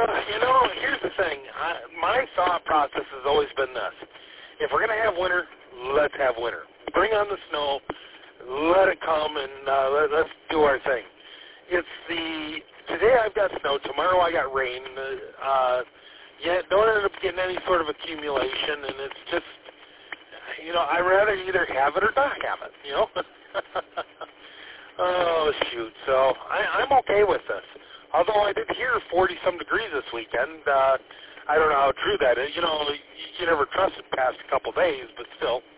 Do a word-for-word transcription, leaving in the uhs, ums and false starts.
Uh, you know, here's the thing. I, my thought process has always been this. If we're going to have winter, let's have winter. Bring on the snow. Let it come, and uh, let, let's do our thing. It's the, today I've got snow. Tomorrow I got rain. Uh, yet don't end up getting any sort of accumulation, and it's just, you know, I'd rather either have it or not have it, you know. Oh, shoot. So I, I'm okay with this. Although I did hear forty-some degrees this weekend. Uh, I don't know how true that is. You know, you, you never trust it past a couple days, but still.